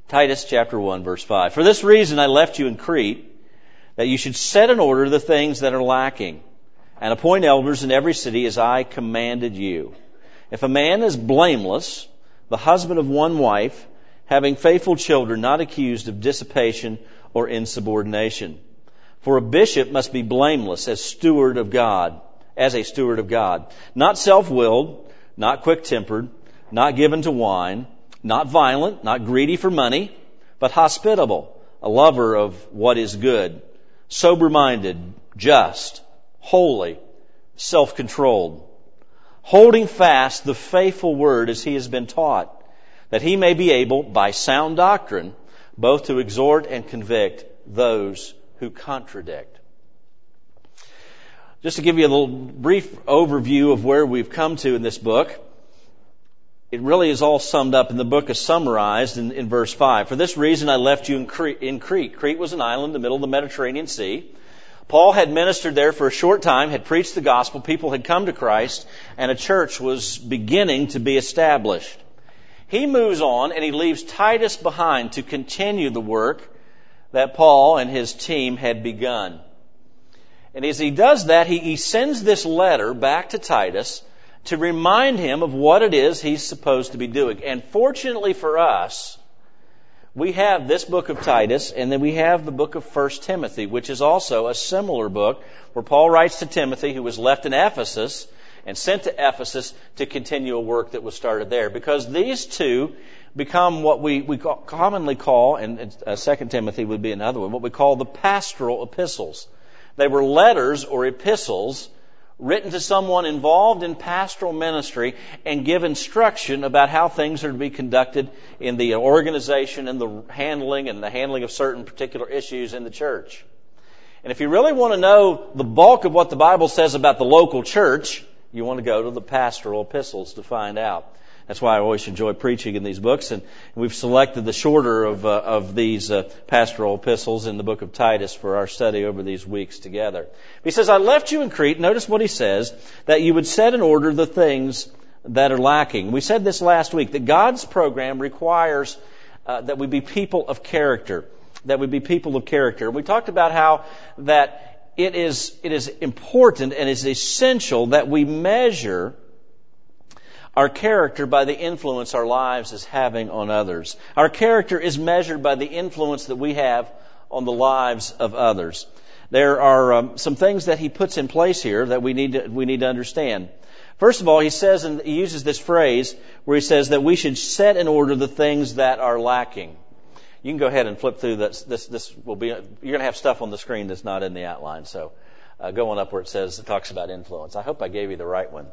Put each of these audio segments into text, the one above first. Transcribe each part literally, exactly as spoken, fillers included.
Titus chapter one, verse five. For this reason I left you in Crete, that you should set in order the things that are lacking, and appoint elders in every city as I commanded you. If a man is blameless, the husband of one wife, having faithful children, not accused of dissipation or insubordination. For a bishop must be blameless as steward of God, as a steward of God, not self-willed, not quick-tempered, not given to wine, not violent, not greedy for money, but hospitable, a lover of what is good, sober-minded, just, holy, self-controlled, holding fast the faithful word as he has been taught, that he may be able, by sound doctrine, both to exhort and convict those who contradict. Just to give you a little brief overview of where we've come to in this book, it really is all summed up in the book is summarized in, in verse five. For this reason I left you in Crete, in Crete. Crete was an island in the middle of the Mediterranean Sea. Paul had ministered there for a short time, had preached the gospel, people had come to Christ, and a church was beginning to be established. He moves on and he leaves Titus behind to continue the work that Paul and his team had begun. And as he does that, he, he sends this letter back to Titus to remind him of what it is he's supposed to be doing. And fortunately for us, we have this book of Titus, and then we have the book of First Timothy, which is also a similar book where Paul writes to Timothy, who was left in Ephesus and sent to Ephesus to continue a work that was started there. Because these two become what we, we commonly call, and uh, Second Timothy would be another one, what we call the pastoral epistles. They were letters or epistles written to someone involved in pastoral ministry and give instruction about how things are to be conducted in the organization and the handling and the handling of certain particular issues in the church. And if you really want to know the bulk of what the Bible says about the local church, you want to go to the pastoral epistles to find out. That's why I always enjoy preaching in these books, and we've selected the shorter of uh, of these uh, pastoral epistles in the book of Titus for our study over these weeks together. He says, I left you in Crete, notice what he says, that you would set in order the things that are lacking. We said this last week, that God's program requires uh, that we be people of character, that we be people of character. We talked about how that it is it is important and is essential that we measure our character by the influence our lives is having on others. Our character is measured by the influence that we have on the lives of others. There are um, some things that he puts in place here that we need to, we need to understand. First of all, he says, and he uses this phrase where he says that we should set in order the things that are lacking. You can go ahead and flip through this. This, this will be. You're going to have stuff on the screen that's not in the outline. So, uh, go on up where it says it talks about influence. I hope I gave you the right one.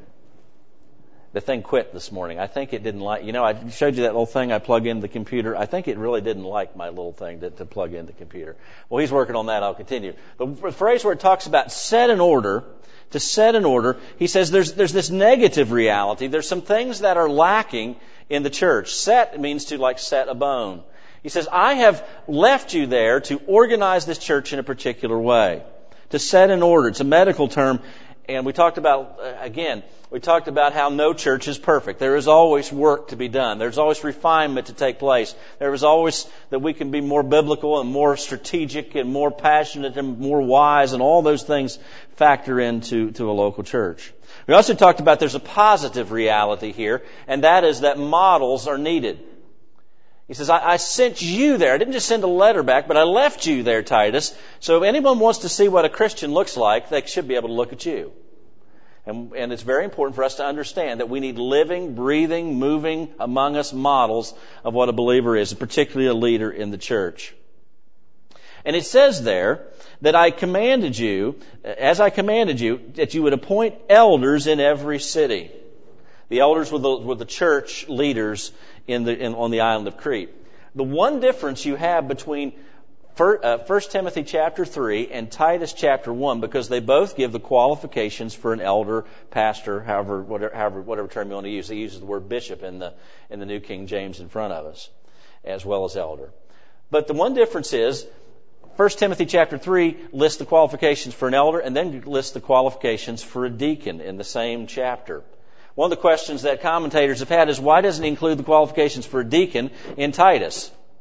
The thing quit this morning. I think it didn't like, you know, I showed you that little thing I plug into the computer. I think it really didn't like my little thing to, to plug into the computer. Well, he's working on that. I'll continue. The phrase where it talks about set in order, to set in order, he says there's, there's this negative reality. There's some things that are lacking in the church. Set means to like set a bone. He says, I have left you there to organize this church in a particular way. To set in order. It's a medical term. And we talked about, uh, again, we talked about how no church is perfect. There is always work to be done. There's always refinement to take place. There is always that we can be more biblical and more strategic and more passionate and more wise, and all those things factor into to a local church. We also talked about there's a positive reality here, and that is that models are needed. He says, I, I sent you there. I didn't just send a letter back, but I left you there, Titus. So if anyone wants to see what a Christian looks like, they should be able to look at you. And, and it's very important for us to understand that we need living, breathing, moving among us models of what a believer is, particularly a leader in the church. And it says there that I commanded you, as I commanded you, that you would appoint elders in every city. The elders were the, were the church leaders in the, in, on the island of Crete. The one difference you have between First Timothy chapter three and Titus chapter one, because they both give the qualifications for an elder, pastor, however, whatever, however, whatever term you want to use. He uses the word bishop in the in the New King James in front of us, as well as elder. But the one difference is, First Timothy chapter three lists the qualifications for an elder, and then lists the qualifications for a deacon in the same chapter. One of the questions that commentators have had is, why doesn't he include the qualifications for a deacon in Titus?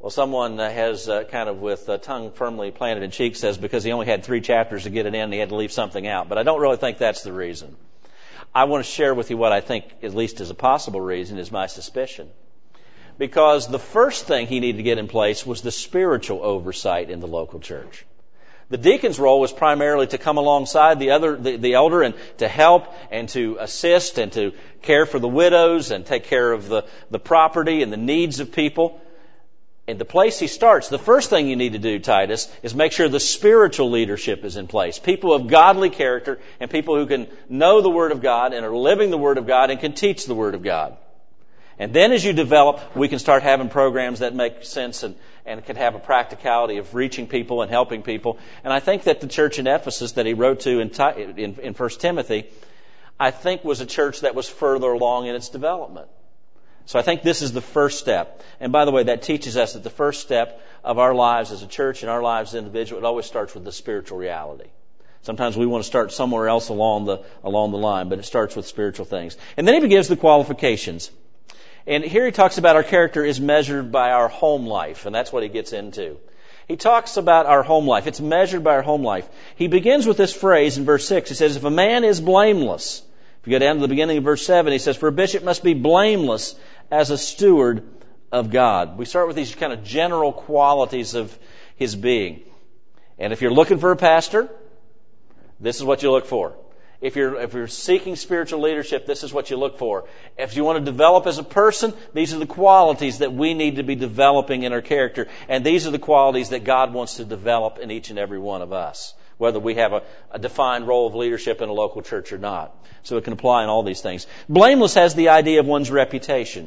Well, someone uh, has uh, kind of with uh, tongue firmly planted in cheek says because he only had three chapters to get it in, he had to leave something out. But I don't really think that's the reason. I want to share with you what I think, at least as a possible reason, is my suspicion. Because the first thing he needed to get in place was the spiritual oversight in the local church. The deacon's role was primarily to come alongside the other, the, the elder, and to help and to assist and to care for the widows and take care of the, the property and the needs of people. And the place he starts, the first thing you need to do, Titus, is make sure the spiritual leadership is in place. People of godly character and people who can know the Word of God and are living the Word of God and can teach the Word of God. And then as you develop, we can start having programs that make sense and, and can have a practicality of reaching people and helping people. And I think that the church in Ephesus that he wrote to in, in, in First Timothy, I think was a church that was further along in its development. So I think this is the first step. And by the way, that teaches us that the first step of our lives as a church and our lives as individuals, it always starts with the spiritual reality. Sometimes we want to start somewhere else along the along the line, but it starts with spiritual things. And then he begins the qualifications. And here he talks about our character is measured by our home life, and that's what he gets into. He talks about our home life. It's measured by our home life. He begins with this phrase in verse six. He says, if a man is blameless. If you go down to the beginning of verse seven, he says, for a bishop must be blameless as a steward of God. We start with these kind of general qualities of his being. And if you're looking for a pastor, this is what you look for. If you're, if you're seeking spiritual leadership, this is what you look for. If you want to develop as a person, these are the qualities that we need to be developing in our character. And these are the qualities that God wants to develop in each and every one of us, whether we have a, a defined role of leadership in a local church or not. So it can apply in all these things. Blameless has the idea of one's reputation.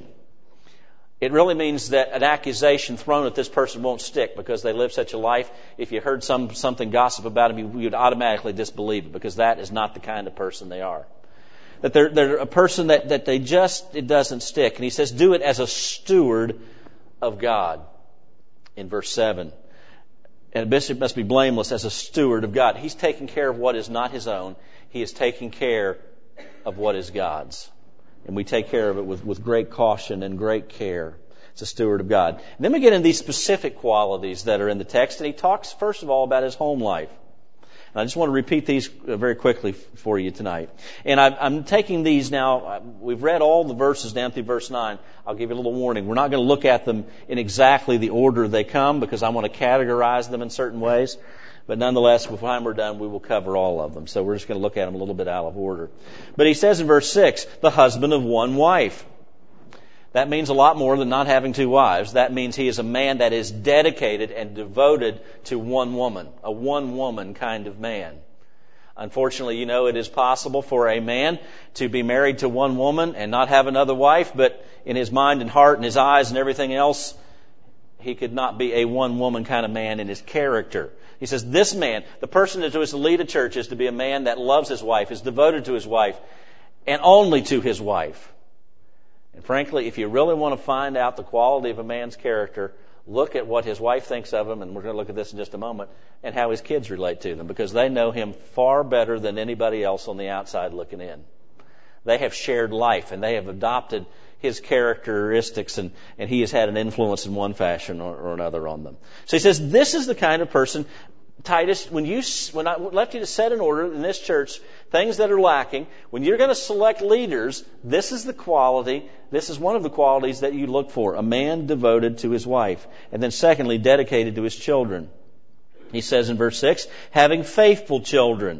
It really means that an accusation thrown at this person won't stick because they live such a life. If you heard some something gossip about them, you would automatically disbelieve it because that is not the kind of person they are. That they're, they're a person that, that they just, it doesn't stick. And he says, do it as a steward of God in verse seven. And a bishop must be blameless as a steward of God. He's taking care of what is not his own. He is taking care of what is God's. And we take care of it with, with great caution and great care. It's a steward of God. And then we get into these specific qualities that are in the text. And he talks, first of all, about his home life. And I just want to repeat these very quickly for you tonight. And I'm, I'm taking these now. We've read all the verses down through verse nine. I'll give you a little warning. We're not going to look at them in exactly the order they come because I want to categorize them in certain ways. But nonetheless, by the time we're done, we will cover all of them. So we're just going to look at them a little bit out of order. But he says in verse six, the husband of one wife. That means a lot more than not having two wives. That means he is a man that is dedicated and devoted to one woman, a one-woman kind of man. Unfortunately, you know, it is possible for a man to be married to one woman and not have another wife, but in his mind and heart and his eyes and everything else, he could not be a one-woman kind of man in his character. He says, this man, the person that is to lead a church, is to be a man that loves his wife, is devoted to his wife, and only to his wife. And frankly, if you really want to find out the quality of a man's character, look at what his wife thinks of him, and we're going to look at this in just a moment, and how his kids relate to them, because they know him far better than anybody else on the outside looking in. They have shared life, and they have adopted his characteristics, and, and he has had an influence in one fashion or, or another on them. So he says, this is the kind of person, Titus, when you when I left you to set in order in this church things that are lacking, when you're going to select leaders, this is the quality, this is one of the qualities that you look for, a man devoted to his wife. And then secondly, dedicated to his children. He says in verse six, having faithful children.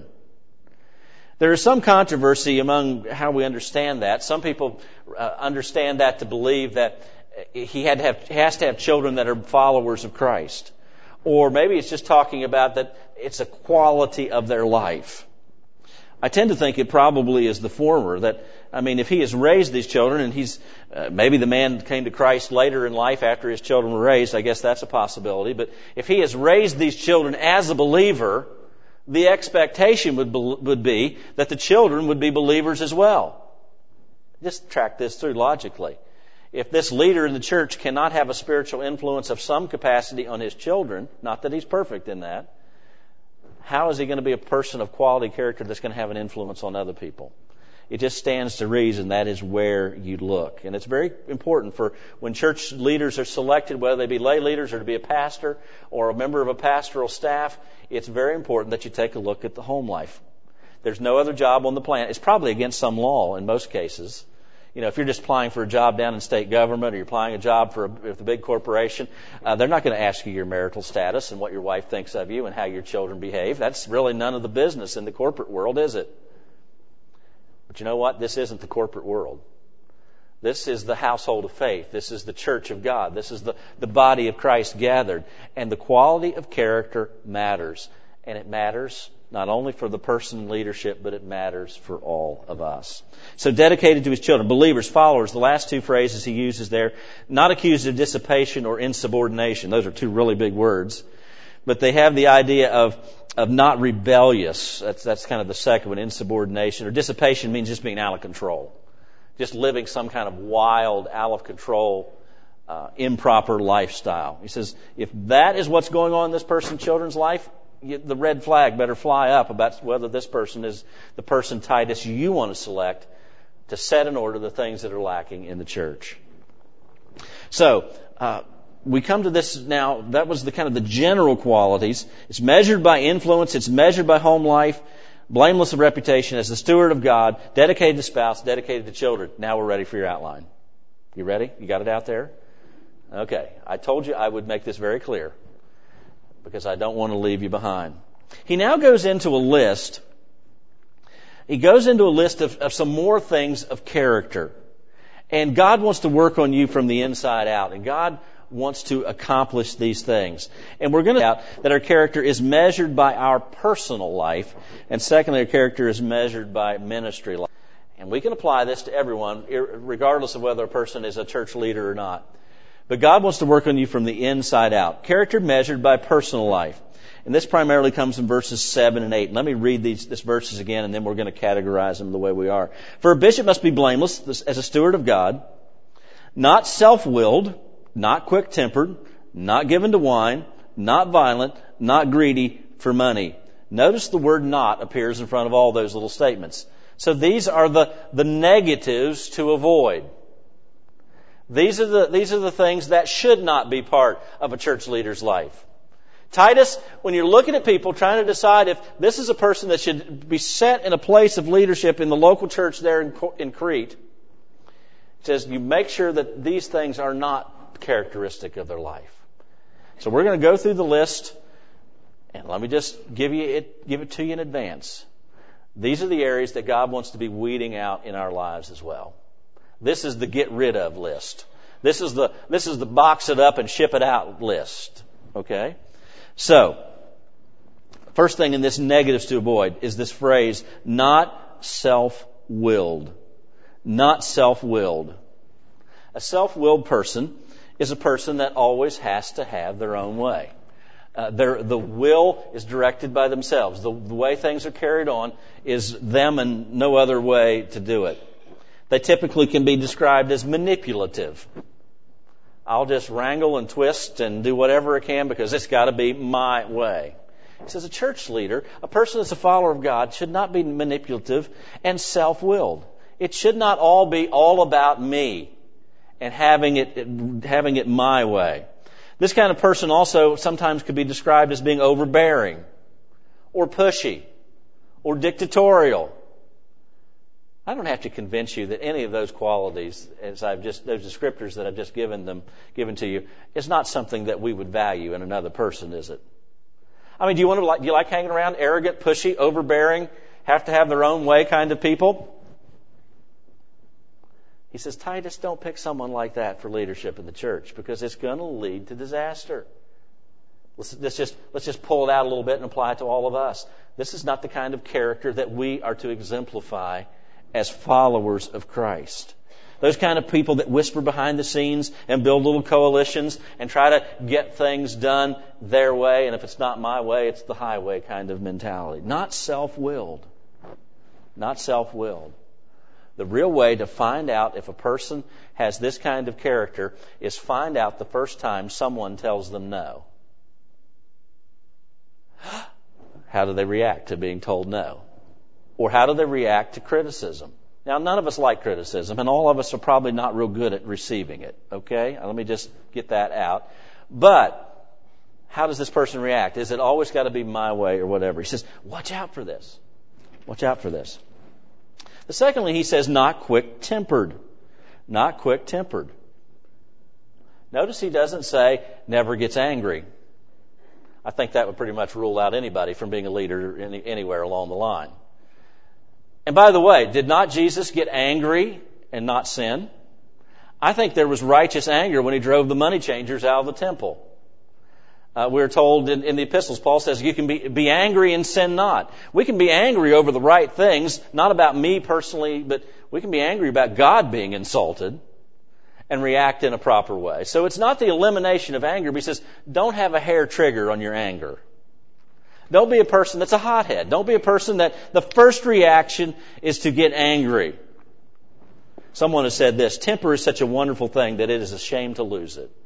There is some controversy among how we understand that. Some people uh, understand that to believe that he had to have, he has to have children that are followers of Christ. Or maybe it's just talking about that it's a quality of their life. I tend to think it probably is the former. That, I mean, if he has raised these children and he's, uh, maybe the man came to Christ later in life after his children were raised, I guess that's a possibility. But if he has raised these children as a believer, the expectation would be, would be that the children would be believers as well. Just track this through logically. If this leader in the church cannot have a spiritual influence of some capacity on his children, not that he's perfect in that, how is he going to be a person of quality character that's going to have an influence on other people? It just stands to reason that is where you look. And it's very important for when church leaders are selected, whether they be lay leaders or to be a pastor or a member of a pastoral staff, it's very important that you take a look at the home life. There's no other job on the planet. It's probably against some law in most cases. You know, if you're just applying for a job down in state government or you're applying a job for a, with a big corporation, uh, they're not going to ask you your marital status and what your wife thinks of you and how your children behave. That's really none of the business in the corporate world, is it? But you know what? This isn't the corporate world. This is the household of faith. This is the church of God. This is the, the body of Christ gathered. And the quality of character matters. And it matters not only for the person in leadership, but it matters for all of us. So dedicated to his children, believers, followers, the last two phrases he uses there, not accused of dissipation or insubordination. Those are two really big words. But they have the idea of, of not rebellious. That's, that's kind of the second one, insubordination. Or dissipation means just being out of control. Just living some kind of wild, out of control, uh, improper lifestyle. He says, if that is what's going on in this person's children's life, the red flag better fly up about whether this person is the person, Titus, you want to select to set in order the things that are lacking in the church. So, uh, we come to this now. That was the kind of the general qualities. It's measured by influence. It's measured by home life. Blameless of reputation as the steward of God, dedicated to spouse, dedicated to children. Now we're ready for your outline. You ready? You got it out there? Okay. I told you I would make this very clear, because I don't want to leave you behind. He now goes into a list. He goes into a list of, of some more things of character. And God wants to work on you from the inside out. And God wants to accomplish these things. And we're going to out that our character is measured by our personal life. And secondly, our character is measured by ministry life. And we can apply this to everyone, regardless of whether a person is a church leader or not. But God wants to work on you from the inside out. Character measured by personal life. And this primarily comes in verses seven and eight. Let me read these, these verses again, and then we're going to categorize them the way we are. For a bishop must be blameless as a steward of God, not self-willed, not quick-tempered, not given to wine, not violent, not greedy for money. Notice the word not appears in front of all those little statements. So these are the, the negatives to avoid. These are the, these are the things that should not be part of a church leader's life. Titus, when you're looking at people trying to decide if this is a person that should be set in a place of leadership in the local church there in, in Crete, it says you make sure that these things are not characteristic of their life. So we're going to go through the list, and let me just give you it, give it to you in advance. These are the areas that God wants to be weeding out in our lives as well. This is the get rid of list. This is the this is the box it up and ship it out list. Okay? So, first thing in this negatives to avoid is this phrase, not self-willed. Not self-willed. A self-willed person is a person that always has to have their own way. Uh, their, the will is directed by themselves. The, the way things are carried on is them and no other way to do it. They typically can be described as manipulative. I'll just wrangle and twist and do whatever I can because it's got to be my way. He says a church leader, a person that's a follower of God, should not be manipulative and self-willed. It should not all be all about me and having it, having it my way. This kind of person also sometimes could be described as being overbearing or pushy or dictatorial. I don't have to convince you that any of those qualities, as I've just, those descriptors that I've just given them, given to you, is not something that we would value in another person, is it? I mean, do you want to like, do you like hanging around arrogant, pushy, overbearing, have to have their own way kind of people? He says, Titus, don't pick someone like that for leadership in the church because it's going to lead to disaster. Let's, let's just, let's just pull it out a little bit and apply it to all of us. This is not the kind of character that we are to exemplify as followers of Christ. Those kind of people that whisper behind the scenes and build little coalitions and try to get things done their way, and if it's not my way, it's the highway kind of mentality. Not self-willed. Not self-willed. The real way to find out if a person has this kind of character is find out the first time someone tells them no. How do they react to being told no? Or how do they react to criticism? Now, none of us like criticism, and all of us are probably not real good at receiving it, okay? Let me just get that out. But how does this person react? Is it always got to be my way or whatever? He says, watch out for this. Watch out for this. The secondly, he says, not quick-tempered. Not quick-tempered. Notice he doesn't say, never gets angry. I think that would pretty much rule out anybody from being a leader any, anywhere along the line. And by the way, did not Jesus get angry and not sin? I think there was righteous anger when he drove the money changers out of the temple. Uh, we're told in, in the epistles, Paul says, you can be, be angry and sin not. We can be angry over the right things, not about me personally, but we can be angry about God being insulted and react in a proper way. So it's not the elimination of anger, but he says, don't have a hair trigger on your anger. Don't be a person that's a hothead. Don't be a person that the first reaction is to get angry. Someone has said this, temper is such a wonderful thing that it is a shame to lose it.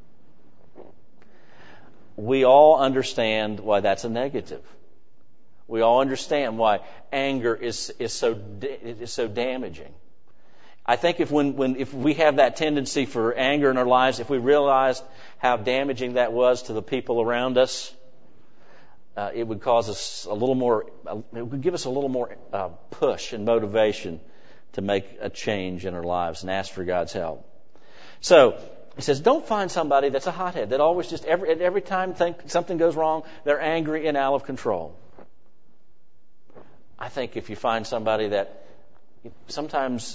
We all understand why that's a negative. We all understand why anger is is so is so damaging. I think if when, when if we have that tendency for anger in our lives, if we realized how damaging that was to the people around us, uh, it would cause us a little more. Uh, it would give us a little more uh, push and motivation to make a change in our lives and ask for God's help. So. He says, don't find somebody that's a hothead, that always just, every every time think something goes wrong, they're angry and out of control. I think if you find somebody that, sometimes,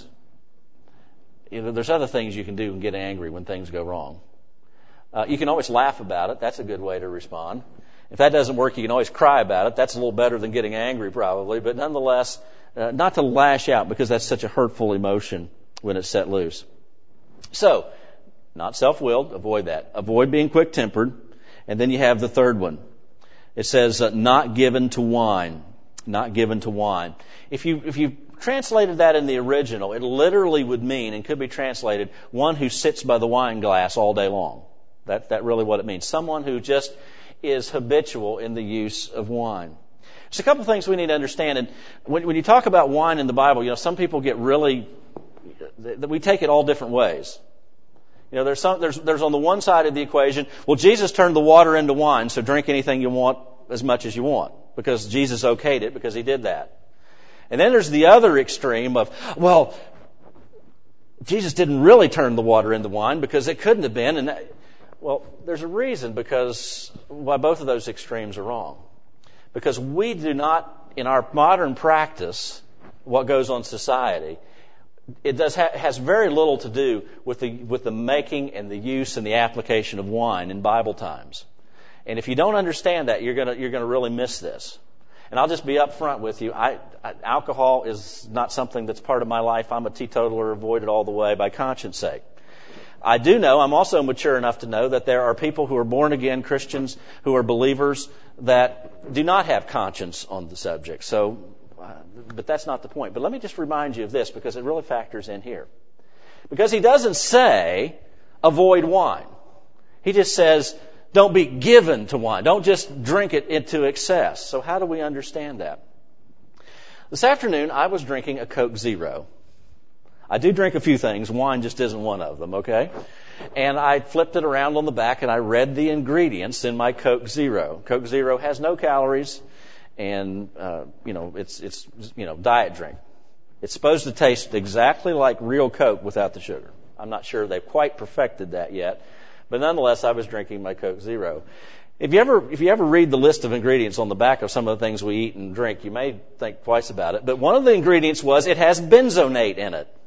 you know, there's other things you can do and get angry when things go wrong. Uh, you can always laugh about it. That's a good way to respond. If that doesn't work, you can always cry about it. That's a little better than getting angry probably, but nonetheless, uh, not to lash out because that's such a hurtful emotion when it's set loose. So, not self-willed, avoid that. Avoid being quick-tempered. And then you have the third one. It says, uh, not given to wine. Not given to wine. If you, if you translated that in the original, it literally would mean, and could be translated, one who sits by the wine glass all day long. That, that really what it means. Someone who just is habitual in the use of wine. There's a couple of things we need to understand. And when, when you talk about wine in the Bible, you know, some people get really, we take it all different ways. You know, there's some, there's, there's on the one side of the equation, well, Jesus turned the water into wine, so drink anything you want as much as you want, because Jesus okayed it because he did that. And then there's the other extreme of, well, Jesus didn't really turn the water into wine because it couldn't have been. And that, well, there's a reason because why both of those extremes are wrong. Because we do not, in our modern practice, what goes on in society, it does ha- has very little to do with the with the making and the use and the application of wine in Bible times. And if you don't understand that, you're gonna you're gonna really miss this. And I'll just be upfront with you. I, I alcohol is not something that's part of my life. I'm a teetotaler, avoid it all the way by conscience sake. I do know, I'm also mature enough to know that there are people who are born again Christians who are believers that do not have conscience on the subject. So. But that's not the point. But let me just remind you of this because it really factors in here. Because he doesn't say avoid wine. He just says don't be given to wine. Don't just drink it into excess. So how do we understand that? This afternoon I was drinking a Coke Zero. I do drink a few things. Wine just isn't one of them, okay? And I flipped it around on the back and I read the ingredients in my Coke Zero. Coke Zero has no calories. And, uh, you know, it's, it's, you know, diet drink. It's supposed to taste exactly like real Coke without the sugar. I'm not sure they've quite perfected that yet. But nonetheless, I was drinking my Coke Zero. If you ever, if you ever read the list of ingredients on the back of some of the things we eat and drink, you may think twice about it. But one of the ingredients was it has benzonate in it.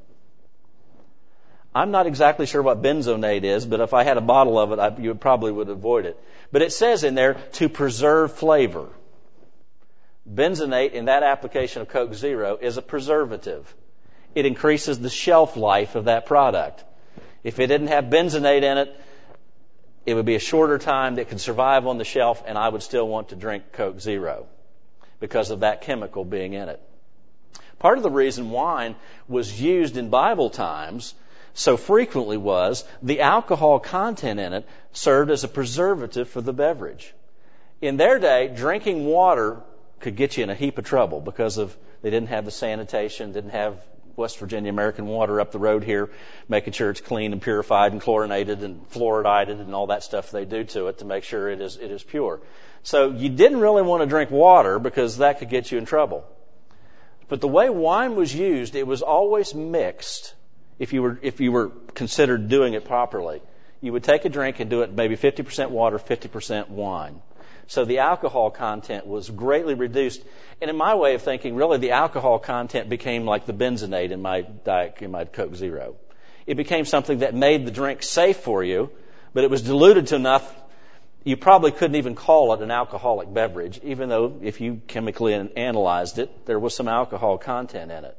I'm not exactly sure what benzonate is, but if I had a bottle of it, I, you probably would avoid it. But it says in there to preserve flavor. Benzonate in that application of Coke Zero is a preservative. It increases the shelf life of that product. If it didn't have benzonate in it, it would be a shorter time that could survive on the shelf, and I would still want to drink Coke Zero because of that chemical being in it. Part of the reason wine was used in Bible times so frequently was the alcohol content in it served as a preservative for the beverage. In their day, drinking water could get you in a heap of trouble because of they didn't have the sanitation, didn't have West Virginia American Water up the road here, making sure it's clean and purified and chlorinated and fluoridated and all that stuff they do to it to make sure it is it is pure. So you didn't really want to drink water because that could get you in trouble. But the way wine was used, it was always mixed. If you were if you were considered doing it properly, you would take a drink and do it maybe fifty percent water, fifty percent wine. So the alcohol content was greatly reduced. And in my way of thinking, really the alcohol content became like the benzenate in my diet, in my Coke Zero. It became something that made the drink safe for you, but it was diluted to enough you probably couldn't even call it an alcoholic beverage, even though if you chemically analyzed it, there was some alcohol content in it.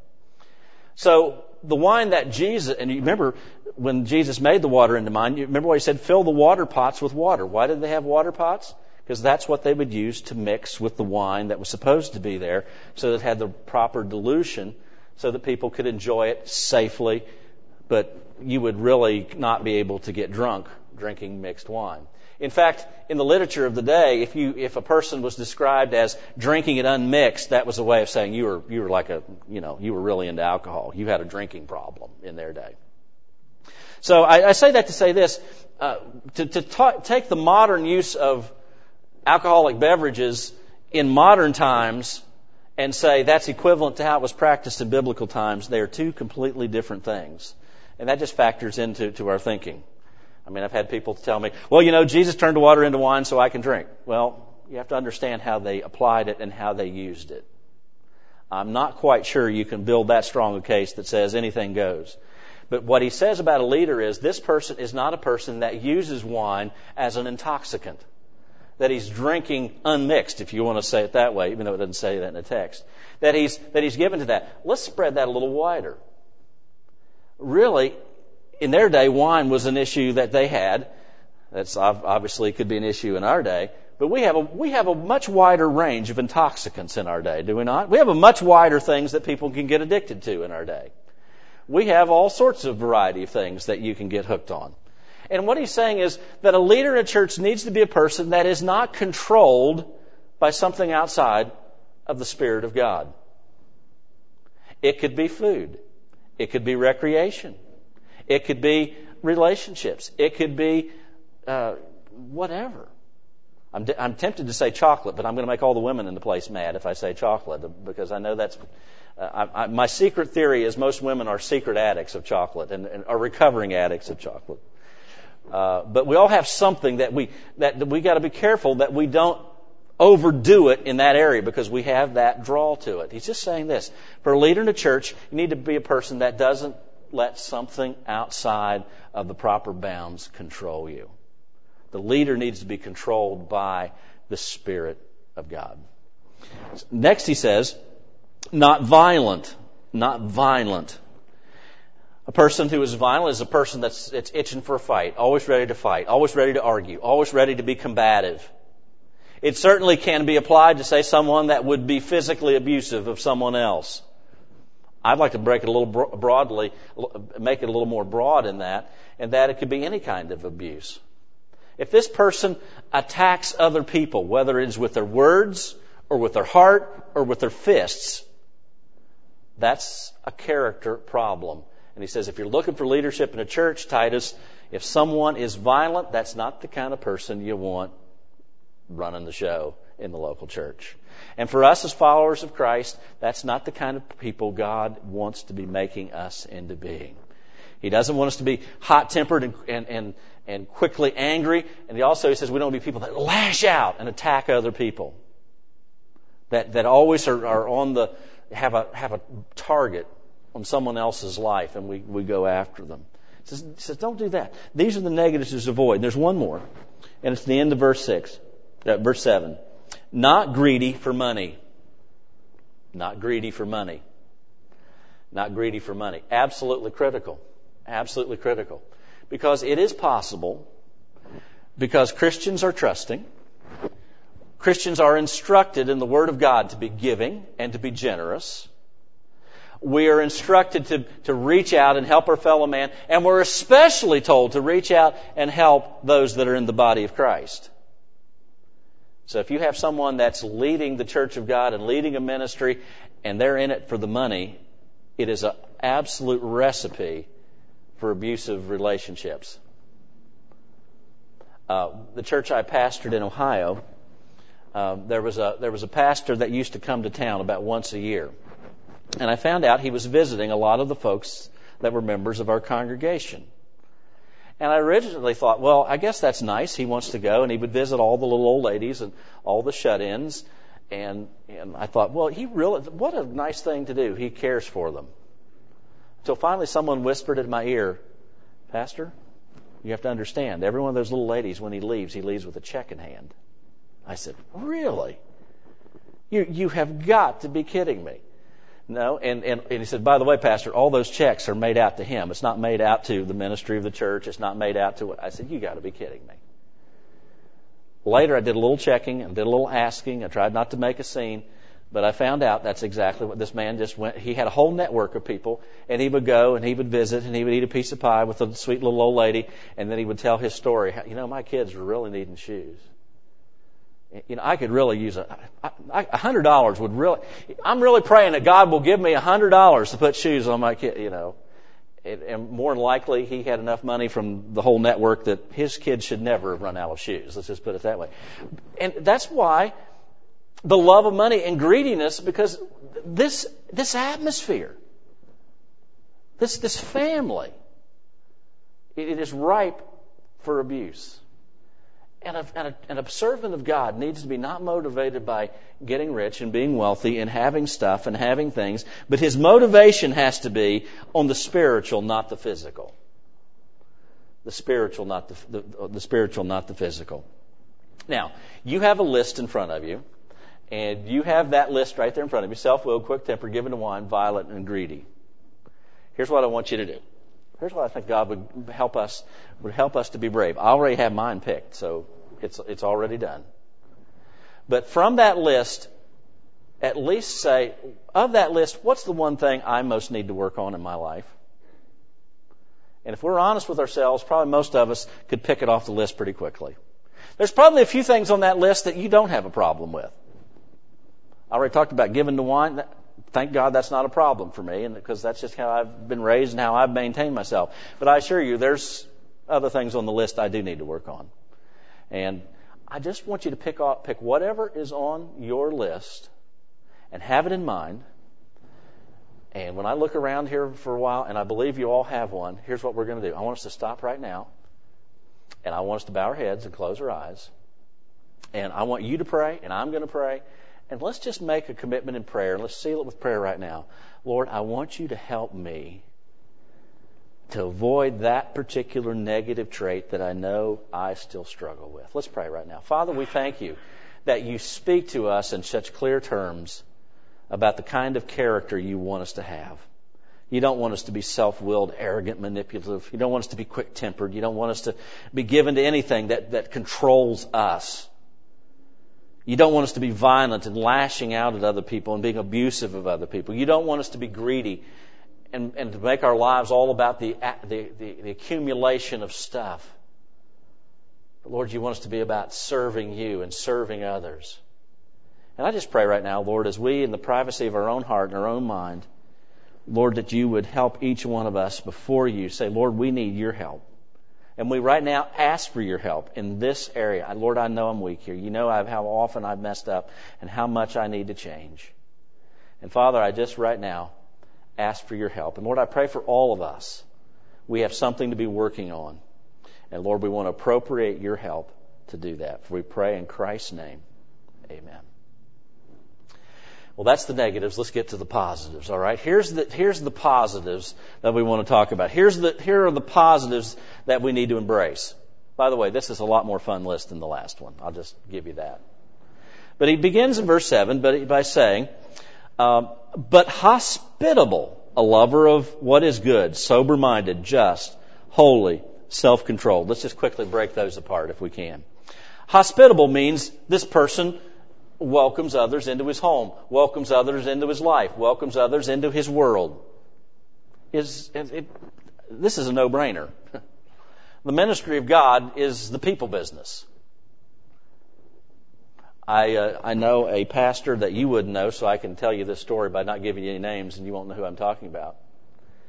So the wine that Jesus, and you remember when Jesus made the water into wine, you remember what he said, fill the water pots with water. Why did they have water pots? Because that's what they would use to mix with the wine that was supposed to be there so that it had the proper dilution so that people could enjoy it safely, but you would really not be able to get drunk drinking mixed wine. In fact, in the literature of the day, if you if a person was described as drinking it unmixed, that was a way of saying you were you were like a you know you were really into alcohol. You had a drinking problem in their day. So I, I say that to say this: uh, to to ta- take the modern use of alcoholic beverages in modern times and say that's equivalent to how it was practiced in biblical times. They are two completely different things, and that just factors into to our thinking. I mean, I've had people tell me, well, you know, Jesus turned the water into wine so I can drink. Well, you have to understand how they applied it and how they used it. I'm not quite sure you can build that strong a case that says anything goes. But what he says about a leader is this person is not a person that uses wine as an intoxicant, that he's drinking unmixed, if you want to say it that way, even though it doesn't say that in the text, that he's, that he's given to that. Let's spread that a little wider. Really, in their day, wine was an issue that they had. That's obviously could be an issue in our day. But we have a we have a much wider range of intoxicants in our day, do we not? We have a much wider things that people can get addicted to in our day. We have all sorts of variety of things that you can get hooked on. And what he's saying is that a leader in a church needs to be a person that is not controlled by something outside of the Spirit of God. It could be food. It could be recreation. It could be relationships. It could be uh, whatever. I'm, d- I'm tempted to say chocolate, but I'm going to make all the women in the place mad if I say chocolate, because I know that's... Uh, I, I, my secret theory is most women are secret addicts of chocolate and, and are recovering addicts of chocolate. Uh, but we all have something that we that, that we got to be careful that we don't overdo it in that area because we have that draw to it. He's just saying this. For a leader in a church, you need to be a person that doesn't let something outside of the proper bounds control you. The leader needs to be controlled by the Spirit of God. Next he says, not violent. Not violent. A person who is violent is a person that's it's itching for a fight, always ready to fight, always ready to argue, always ready to be combative. It certainly can be applied to, say, someone that would be physically abusive of someone else. I'd like to break it a little bro- broadly, make it a little more broad in that, and that it could be any kind of abuse. If this person attacks other people, whether it is with their words or with their heart or with their fists, that's a character problem. And he says, if you're looking for leadership in a church, Titus, if someone is violent, that's not the kind of person you want running the show in the local church. And for us as followers of Christ, that's not the kind of people God wants to be making us into being. He doesn't want us to be hot-tempered and, and, and, and quickly angry. And he also he says we don't want to be people that lash out and attack other people. That that always are, are on the have a have a target on someone else's life, and we, we go after them. He says, he says, don't do that. These are the negatives to avoid. There's one more, and it's the end of verse six, uh, verse seven. Not greedy for money. Not greedy for money. Not greedy for money. Absolutely critical. Absolutely critical. Because it is possible, because Christians are trusting, Christians are instructed in the Word of God to be giving and to be generous. We are instructed to, to reach out and help our fellow man, and we're especially told to reach out and help those that are in the body of Christ. So if you have someone that's leading the church of God and leading a ministry, and they're in it for the money, it is an absolute recipe for abusive relationships. Uh, the church I pastored in Ohio, uh, there was a there was a pastor that used to come to town about once a year, and I found out he was visiting a lot of the folks that were members of our congregation. And I originally thought, well, I guess that's nice. He wants to go, and he would visit all the little old ladies and all the shut-ins. And and I thought, well, he really, what a nice thing to do. He cares for them. Until finally someone whispered in my ear, Pastor, you have to understand, every one of those little ladies, when he leaves, he leaves with a check in hand. I said, really? You you have got to be kidding me. No, and, and, and he said, by the way, Pastor, all those checks are made out to him. It's not made out to the ministry of the church. It's not made out to what. I said, you got to be kidding me. Later, I did a little checking and did a little asking. I tried not to make a scene, but I found out that's exactly what this man just went. He had a whole network of people, and he would go and he would visit and he would eat a piece of pie with a sweet little old lady, and then he would tell his story. You know, my kids were really needing shoes. You know, I could really use a a hundred dollars would really. I'm really praying that God will give me a hundred dollars to put shoes on my kid. You know, it, and more than likely he had enough money from the whole network that his kids should never have run out of shoes. Let's just put it that way. And that's why the love of money and greediness, because this this atmosphere, this this family, it, it is ripe for abuse. And a, and, a, and a servant of God needs to be not motivated by getting rich and being wealthy and having stuff and having things, but his motivation has to be on the spiritual, not the physical. The spiritual, not the, the, the spiritual, not the physical. Now, you have a list in front of you, and you have that list right there in front of you: self-willed, quick-tempered, given to wine, violent, and greedy. Here's what I want you to do. Here's what I think God would help us would help us to be brave. I already have mine picked, so it's it's already done. But from that list, at least say, of that list, what's the one thing I most need to work on in my life? And if we're honest with ourselves, probably most of us could pick it off the list pretty quickly. There's probably a few things on that list that you don't have a problem with. I already talked about giving to wine. Thank God that's not a problem for me, and because that's just how I've been raised and how I've maintained myself. But I assure you, there's other things on the list I do need to work on. And I just want you to pick off, pick whatever is on your list and have it in mind. And when I look around here for a while, and I believe you all have one, here's what we're going to do. I want us to stop right now, and I want us to bow our heads and close our eyes. And I want you to pray, and I'm going to pray. And let's just make a commitment in prayer. Let's seal it with prayer right now. Lord, I want you to help me to avoid that particular negative trait that I know I still struggle with. Let's pray right now. Father, we thank you that you speak to us in such clear terms about the kind of character you want us to have. You don't want us to be self-willed, arrogant, manipulative. You don't want us to be quick-tempered. You don't want us to be given to anything that, that controls us. You don't want us to be violent and lashing out at other people and being abusive of other people. You don't want us to be greedy and, and to make our lives all about the, the, the, the accumulation of stuff. But Lord, you want us to be about serving you and serving others. And I just pray right now, Lord, as we in the privacy of our own heart and our own mind, Lord, that you would help each one of us before you. Say, Lord, we need your help. And we right now ask for your help in this area. Lord, I know I'm weak here. You know I've, how often I've messed up and how much I need to change. And Father, I just right now ask for your help. And Lord, I pray for all of us. We have something to be working on. And Lord, we want to appropriate your help to do that. For we pray in Christ's name. Amen. Well, that's the negatives. Let's get to the positives, all right? Here's the, here's the positives that we want to talk about. Here's the, here are the positives that we need to embrace. By the way, this is a lot more fun list than the last one. I'll just give you that. But he begins in verse seven but by saying, um, but hospitable, a lover of what is good, sober-minded, just, holy, self-controlled. Let's just quickly break those apart if we can. Hospitable means this person welcomes others into his home, welcomes others into his life, welcomes others into his world. Is it, it, this is a no-brainer. The ministry of God is the people business. I uh, I know a pastor that you wouldn't know, so I can tell you this story by not giving you any names, and you won't know who I'm talking about.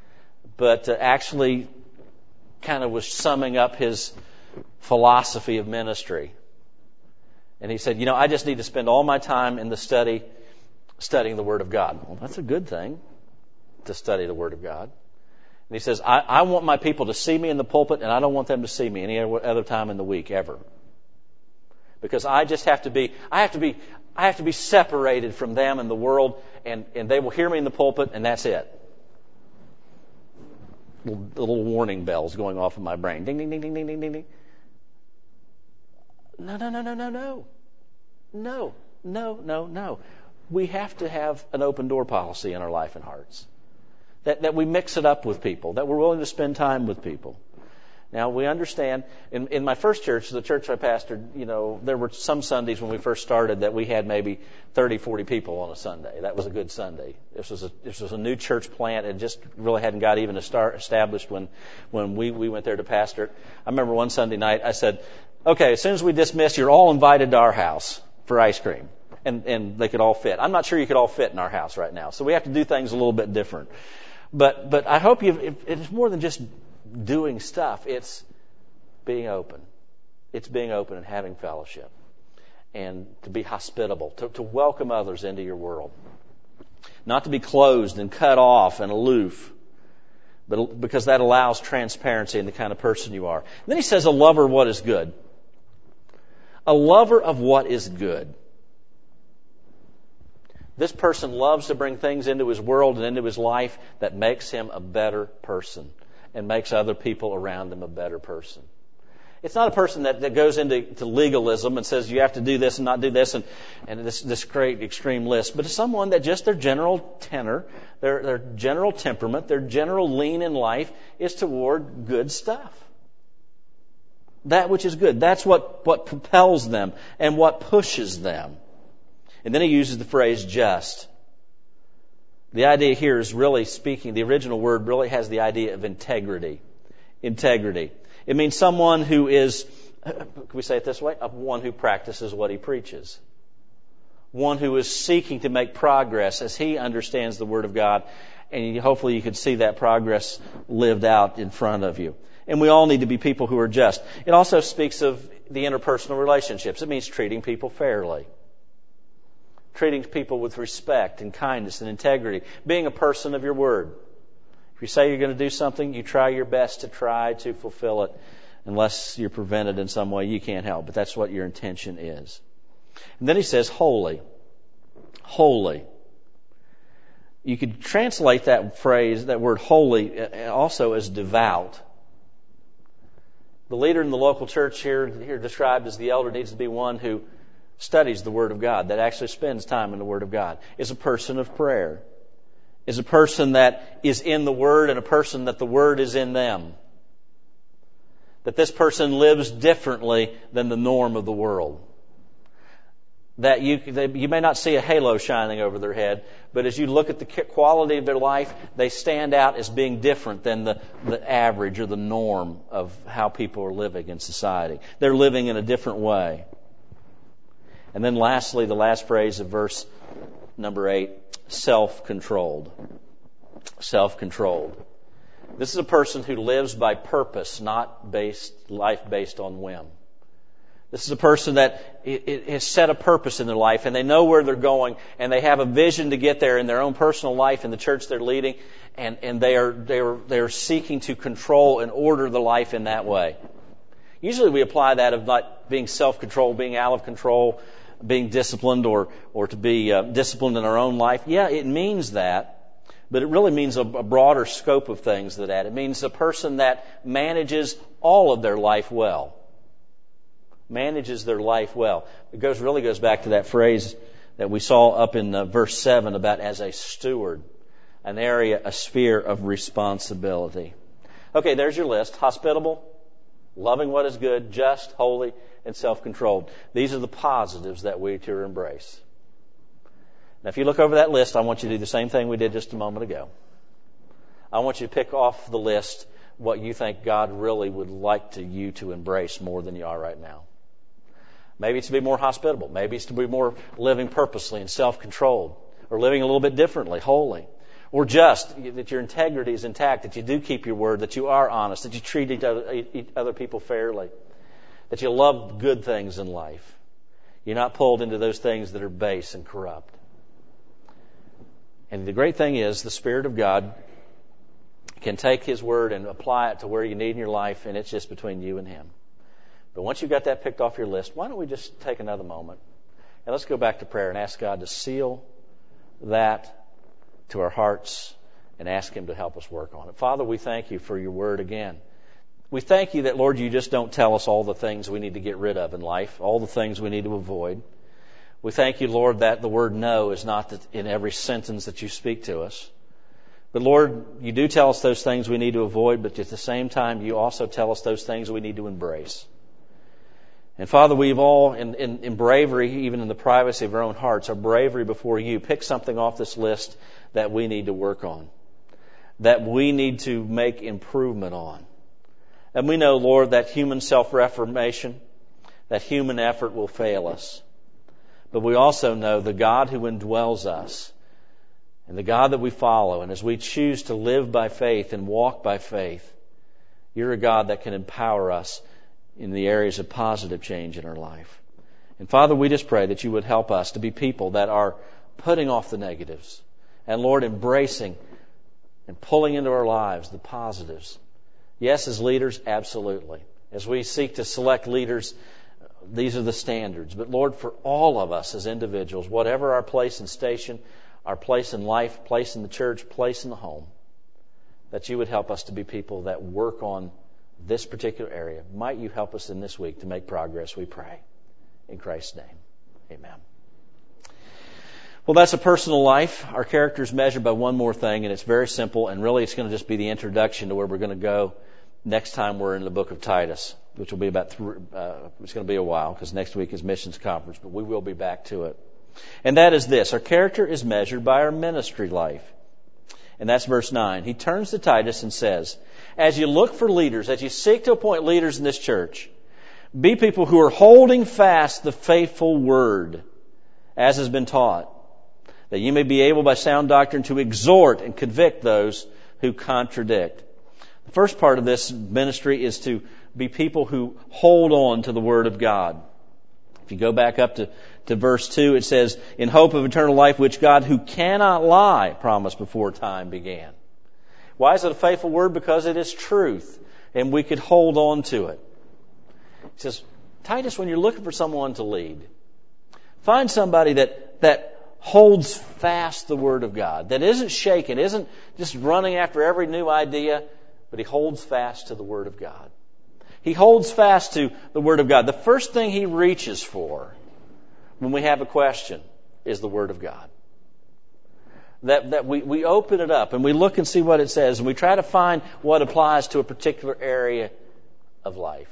but uh, actually kind of was summing up his philosophy of ministry. And he said, you know, I just need to spend all my time in the study, studying the Word of God. Well, that's a good thing, to study the Word of God. And he says, I, I want my people to see me in the pulpit, and I don't want them to see me any other time in the week, ever. Because I just have to be, I have to be, I have to be separated from them and the world, and, and they will hear me in the pulpit, and that's it. Little, little warning bells going off in my brain. Ding, ding, ding, ding, ding, ding, ding, ding. No, no, no, no, no, no. No, no, no, no. We have to have an open door policy in our life and hearts. That, that we mix it up with people, that we're willing to spend time with people. Now, we understand, in, in my first church, the church I pastored, you know, there were some Sundays when we first started that we had maybe thirty, forty people on a Sunday. That was a good Sunday. This was a, this was a new church plant. It just really hadn't got even a start established when, when we, we went there to pastor it. I remember one Sunday night, I said, okay, as soon as we dismiss, you're all invited to our house for ice cream. And, and they could all fit. I'm not sure you could all fit in our house right now. So we have to do things a little bit different. But, but I hope you, it's more than just doing stuff. It's being open. It's being open and having fellowship. And to be hospitable, to, to welcome others into your world. Not to be closed and cut off and aloof, but because that allows transparency in the kind of person you are. And then he says, a lover of what is good. A lover of what is good. This person loves to bring things into his world and into his life that makes him a better person and makes other people around him a better person. It's not a person that, that goes into to legalism and says you have to do this and not do this and, and this, this great extreme list, but it's someone that just their general tenor, their, their general temperament, their general lean in life is toward good stuff. That which is good. That's what, what propels them and what pushes them. And then he uses the phrase just. The idea here is really speaking, the original word really has the idea of integrity. Integrity. It means someone who is, can we say it this way? One who practices what he preaches. One who is seeking to make progress as he understands the Word of God. And hopefully you can see that progress lived out in front of you. And we all need to be people who are just. It also speaks of the interpersonal relationships. It means treating people fairly. Treating people with respect and kindness and integrity. Being a person of your word. If you say you're going to do something, you try your best to try to fulfill it. Unless you're prevented in some way, you can't help. But that's what your intention is. And then he says, holy. Holy. You could translate that phrase, that word holy, also as devout. The leader in the local church here, here described as the elder, needs to be one who studies the Word of God, that actually spends time in the Word of God, is a person of prayer, is a person that is in the Word and a person that the Word is in them. That this person lives differently than the norm of the world. That you, they, you may not see a halo shining over their head, but as you look at the quality of their life, they stand out as being different than the, the average or the norm of how people are living in society. They're living in a different way. And then lastly, the last phrase of verse number eight, self-controlled. Self-controlled. This is a person who lives by purpose, not based life based on whim. This is a person that has set a purpose in their life and they know where they're going and they have a vision to get there in their own personal life in the church they're leading, and, and they are they are they are seeking to control and order the life in that way. Usually we apply that of not being self-controlled, being out of control, being disciplined, or or to be uh, disciplined in our own life. Yeah, it means that, but it really means a, a broader scope of things than that. It means a person that manages all of their life well. Manages their life well. It goes really goes back to that phrase that we saw up in uh, verse seven about as a steward, an area, a sphere of responsibility. Okay, there's your list. Hospitable, loving what is good, just, holy, and self-controlled. These are the positives that we are to embrace. Now, if you look over that list, I want you to do the same thing we did just a moment ago. I want you to pick off the list what you think God really would like to you to embrace more than you are right now. Maybe it's to be more hospitable. Maybe it's to be more living purposely and self-controlled, or living a little bit differently, holy. Or just, that your integrity is intact, that you do keep your word, that you are honest, that you treat each other, other people fairly, that you love good things in life. You're not pulled into those things that are base and corrupt. And the great thing is, the Spirit of God can take His word and apply it to where you need in your life, and it's just between you and Him. But once you've got that picked off your list, why don't we just take another moment and let's go back to prayer and ask God to seal that to our hearts and ask Him to help us work on it. Father, we thank You for Your word again. We thank You that, Lord, You just don't tell us all the things we need to get rid of in life, all the things we need to avoid. We thank You, Lord, that the word no is not in every sentence that You speak to us. But, Lord, You do tell us those things we need to avoid, but at the same time, You also tell us those things we need to embrace. And, Father, we've all, in, in, in bravery, even in the privacy of our own hearts, our bravery before You, pick something off this list that we need to work on, that we need to make improvement on. And we know, Lord, that human self-reformation, that human effort will fail us. But we also know the God who indwells us and the God that we follow. And as we choose to live by faith and walk by faith, You're a God that can empower us in the areas of positive change in our life. And Father, we just pray that You would help us to be people that are putting off the negatives and, Lord, embracing and pulling into our lives the positives. Yes, as leaders, absolutely. As we seek to select leaders, these are the standards. But Lord, for all of us as individuals, whatever our place and station, our place in life, place in the church, place in the home, that You would help us to be people that work on this particular area. Might You help us in this week to make progress, we pray. In Christ's name, amen. Well, that's a personal life. Our character is measured by one more thing, and it's very simple, and really it's going to just be the introduction to where we're going to go next time we're in the book of Titus, which will be about, th- uh, it's going to be a while because next week is missions conference, but we will be back to it. And that is this: our character is measured by our ministry life. And that's verse nine. He turns to Titus and says, as you look for leaders, as you seek to appoint leaders in this church, be people who are holding fast the faithful word, as has been taught, that you may be able by sound doctrine to exhort and convict those who contradict. The first part of this ministry is to be people who hold on to the Word of God. If you go back up to, to verse two, it says, in hope of eternal life, which God, who cannot lie, promised before time began. Why is it a faithful word? Because it is truth, and we could hold on to it. He says, Titus, when you're looking for someone to lead, find somebody that, that holds fast the Word of God, that isn't shaken, isn't just running after every new idea, but he holds fast to the Word of God. He holds fast to the Word of God. The first thing he reaches for when we have a question is the Word of God. That, that we, we open it up and we look and see what it says, and we try to find what applies to a particular area of life.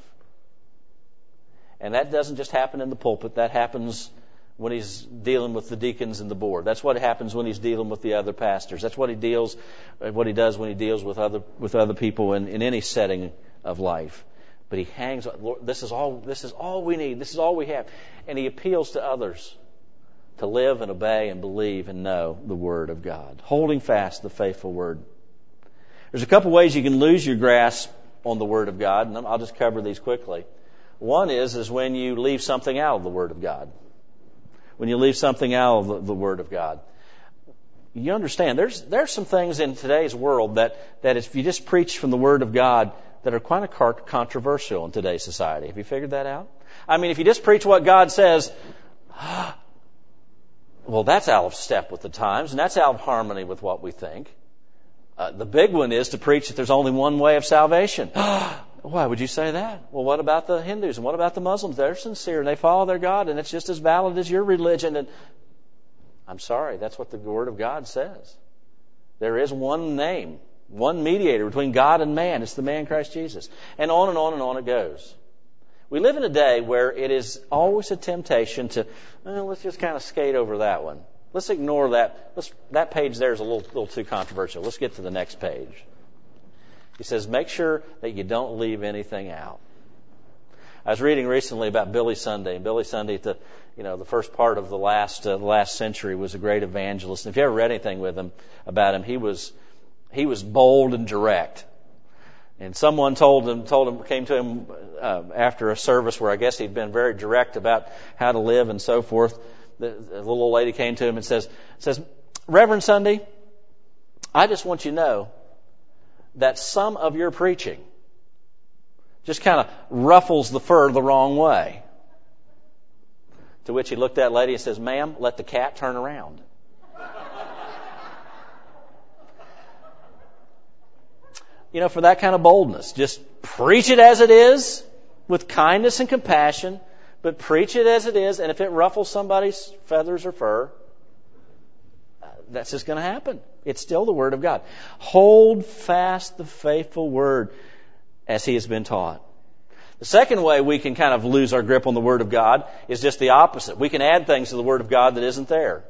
And that doesn't just happen in the pulpit. That happens when he's dealing with the deacons and the board. That's what happens when he's dealing with the other pastors. That's what he deals, what he does when he deals with other with other people in, in any setting of life. But he hangs on. Lord, this is all. This is all we need. This is all we have. And he appeals to others to live and obey and believe and know the Word of God, holding fast the faithful Word. There's a couple ways you can lose your grasp on the Word of God, and I'll just cover these quickly. One is is when you leave something out of the Word of God. When you leave something out of the, the Word of God. You understand, there's there's some things in today's world that, that if you just preach from the Word of God that are kind of controversial in today's society. Have you figured that out? I mean, if you just preach what God says, well, that's out of step with the times, and that's out of harmony with what we think. Uh, the big one is to preach that there's only one way of salvation. Why would you say that? Well, what about the Hindus and what about the Muslims? They're sincere and they follow their God, and it's just as valid as your religion. And I'm sorry, that's what the Word of God says. There is one name, one mediator between God and man. It's the man Christ Jesus. And on and on and on it goes. We live in a day where it is always a temptation to, well, let's just kind of skate over that one. Let's ignore that. Let's, that page there is a little, little too controversial. Let's get to the next page. He says, make sure that you don't leave anything out. I was reading recently about Billy Sunday. Billy Sunday, at the you know the first part of the last uh, the last century, was a great evangelist. And if you ever read anything with him about him, he was he was bold and direct. And someone told him told him came to him uh, after a service where I guess he'd been very direct about how to live and so forth. The, the little old lady came to him and says says Reverend Sunday, I just want you to know that some of your preaching just kind of ruffles the fur the wrong way. To which he looked at that lady and says, ma'am, let the cat turn around. You know, for that kind of boldness, just preach it as it is with kindness and compassion, but preach it as it is, and if it ruffles somebody's feathers or fur, that's just going to happen. It's still the Word of God. Hold fast the faithful Word as He has been taught. The second way we can kind of lose our grip on the Word of God is just the opposite. We can add things to the Word of God that isn't there.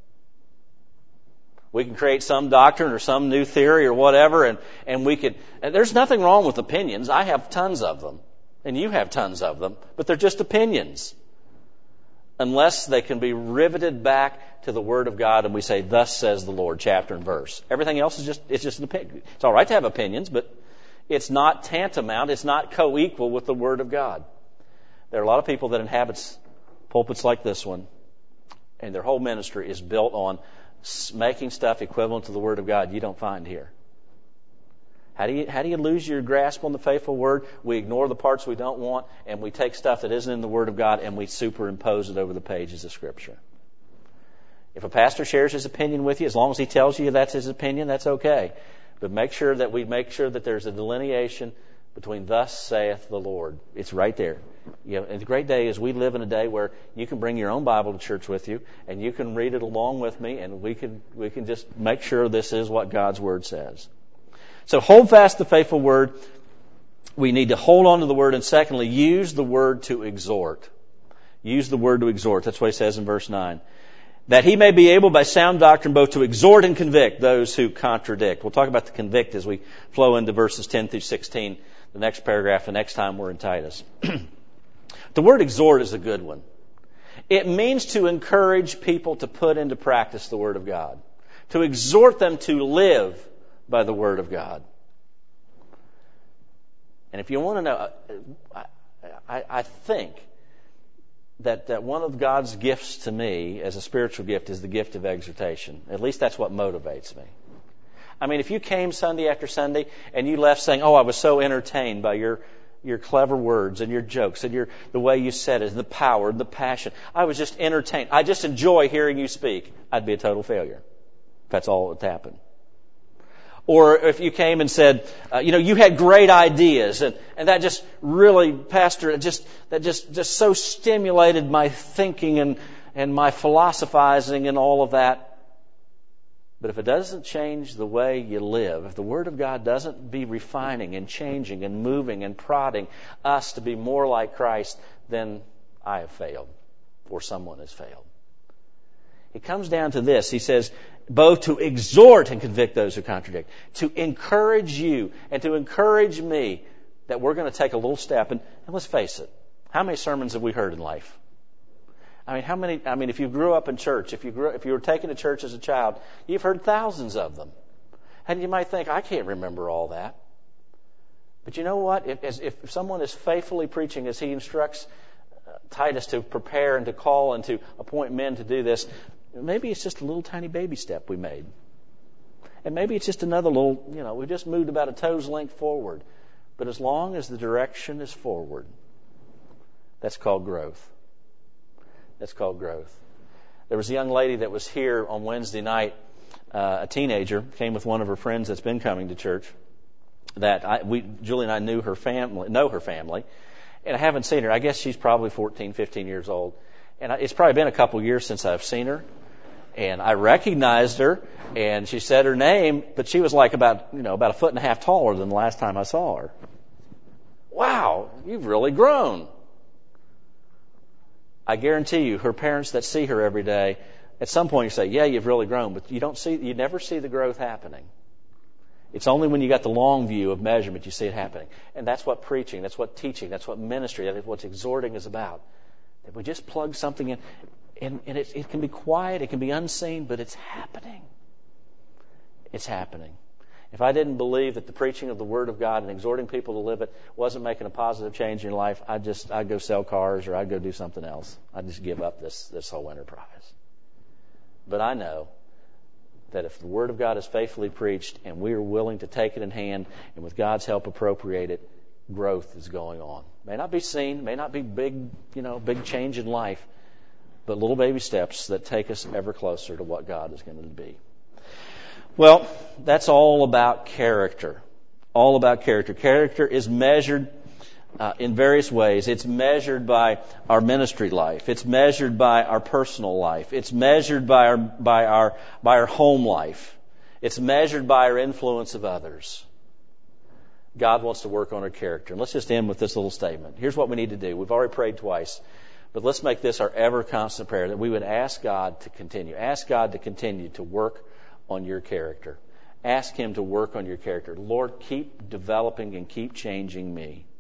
We can create some doctrine or some new theory or whatever, and, and we could... And there's nothing wrong with opinions. I have tons of them, and you have tons of them, but they're just opinions. Unless they can be riveted back to the Word of God and we say, thus says the Lord, chapter and verse. Everything else is just, it's just an opinion. It's all right to have opinions, but it's not tantamount, it's not co-equal with the Word of God. There are a lot of people that inhabit pulpits like this one, and their whole ministry is built on making stuff equivalent to the Word of God you don't find here. How do you, how do you lose your grasp on the faithful Word? We ignore the parts we don't want, and we take stuff that isn't in the Word of God and we superimpose it over the pages of Scripture. If a pastor shares his opinion with you, as long as he tells you that's his opinion, that's okay. But make sure that we make sure that there's a delineation between thus saith the Lord. It's right there. You know, and the great day is we live in a day where you can bring your own Bible to church with you, and you can read it along with me, and we can we can just make sure this is what God's Word says. So hold fast the faithful Word. We need to hold on to the Word, and secondly, use the Word to exhort. Use the Word to exhort. That's what he says in verse nine. That he may be able by sound doctrine both to exhort and convict those who contradict. We'll talk about the convict as we flow into verses ten through sixteen, the next paragraph, the next time we're in Titus. The word exhort is a good one. It means to encourage people to put into practice the Word of God. To exhort them to live by the Word of God. And if you want to know, I, I, I think that, that one of God's gifts to me as a spiritual gift is the gift of exhortation. At least that's what motivates me. I mean, if you came Sunday after Sunday and you left saying, oh, I was so entertained by your your clever words and your jokes and your the way you said it, and the power and the passion. I was just entertained. I just enjoy hearing you speak. I'd be a total failure. That's all that happened. Or if you came and said, uh, you know, you had great ideas, and, and that just really, Pastor, it just that just, just so stimulated my thinking and, and my philosophizing and all of that. But if it doesn't change the way you live, if the Word of God doesn't be refining and changing and moving and prodding us to be more like Christ, then I have failed, or someone has failed. It comes down to this. He says, both to exhort and convict those who contradict, to encourage you and to encourage me that we're going to take a little step. And, and let's face it, how many sermons have we heard in life? I mean, how many? I mean, if you grew up in church, if you grew, if you were taken to church as a child, you've heard thousands of them, and you might think, I can't remember all that. But you know what? If, as, if someone is faithfully preaching as he instructs uh, Titus to prepare and to call and to appoint men to do this, maybe it's just a little tiny baby step we made, and maybe it's just another little. You know, we just moved about a toe's length forward. But as long as the direction is forward, that's called growth. That's called growth. There was a young lady that was here on Wednesday night, uh, a teenager, came with one of her friends that's been coming to church. That I, we, Julie and I knew her family, know her family, and I haven't seen her. I guess she's probably fourteen, fifteen years old, and I, it's probably been a couple years since I've seen her. And I recognized her, and she said her name, but she was like about, you know, about a foot and a half taller than the last time I saw her. Wow, you've really grown. I guarantee you, her parents that see her every day, at some point you say, yeah, you've really grown, but you don't see, you never see the growth happening. It's only when you got the long view of measurement you see it happening. And that's what preaching, that's what teaching, that's what ministry, that's what exhorting is about. That we just plug something in, and, and it, it can be quiet, it can be unseen, but it's happening. It's happening. If I didn't believe that the preaching of the Word of God and exhorting people to live it wasn't making a positive change in your life, I'd just I'd go sell cars or I'd go do something else. I'd just give up this this whole enterprise. But I know that if the Word of God is faithfully preached and we are willing to take it in hand and with God's help appropriate it, growth is going on. May not be seen, may not be big, you know, big change in life, but little baby steps that take us ever closer to what God is going to be. Well, that's all about character. All about character. Character is measured uh, in various ways. It's measured by our ministry life. It's measured by our personal life. It's measured by our by our by our home life. It's measured by our influence of others. God wants to work on our character. And let's just end with this little statement. Here's what we need to do. We've already prayed twice, but let's make this our ever constant prayer, that we would ask God to continue. Ask God to continue to work on your character. Ask Him to work on your character. Lord, keep developing and keep changing me.